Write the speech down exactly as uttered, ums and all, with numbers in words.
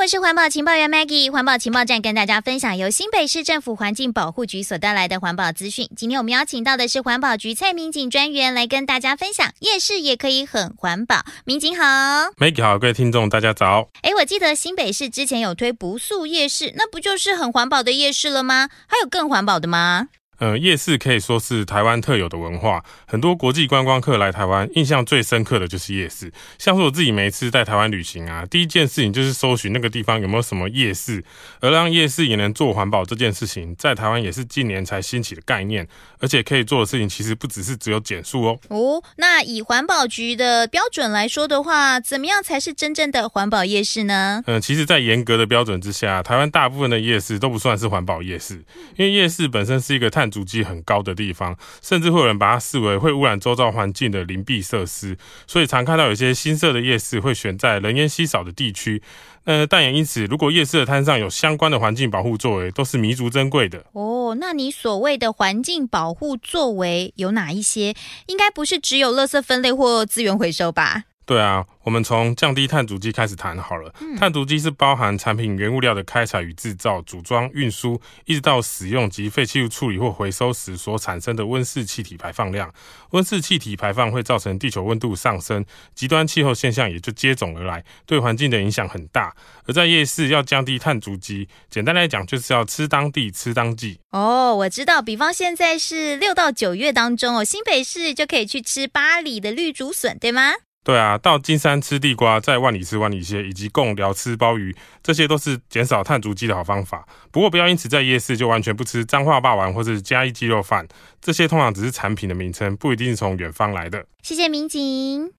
我是环保情报员 Maggie， 环保情报站跟大家分享由新北市政府环境保护局所带来的环保资讯。今天我们邀请到的是环保局蔡民警专员来跟大家分享，夜市也可以很环保。民警好。 Maggie 好，各位听众大家早。 诶，我记得新北市之前有推不塑夜市，那不就是很环保的夜市了吗？还有更环保的吗？ 呃，夜市可以说是台湾特有的文化，很多国际观光客来台湾，印象最深刻的就是夜市。像是我自己每一次在台湾旅行啊，第一件事情就是搜寻那个地方有没有什么夜市，而让夜市也能做环保这件事情，在台湾也是近年才兴起的概念，而且可以做的事情其实不只是只有减塑哦。 哦，那以环保局的标准来说的话，怎么样才是真正的环保夜市呢？ 呃，其实在严格的标准之下，台湾大部分的夜市都不算是环保夜市，因为夜市本身是一个碳足迹很高的地方，甚至会有人把它视为会污染周遭环境的邻避设施，所以常看到有些新设的夜市会选在人烟稀少的地区。呃，但也因此，如果夜市的摊上有相关的环境保护作为，都是弥足珍贵的。 哦，那你所谓的环境保护作为有哪一些？应该不是只有垃圾分类或资源回收吧？ 对啊，我们从降低碳足迹开始谈好了。 嗯、 碳足迹是包含产品原物料的开采与制造、组装、运输，一直到使用及废弃物处理或回收时所产生的温室气体排放量。温室气体排放会造成地球温度上升，极端气候现象也就接踵而来，对环境的影响很大。而在夜市要降低碳足迹，简单来讲就是要吃当地、吃当季。 哦，我知道，比方现在是六到九月当中哦，新北市就可以去吃八里的绿竹笋，对吗？ 对啊，到金山吃地瓜，在万里吃万里蟹，以及贡寮吃鲍鱼，这些都是减少碳足迹的好方法。不过不要因此在夜市就完全不吃彰化霸王或是嘉义鸡肉饭，这些通常只是产品的名称，不一定是从远方来的。 谢谢民警。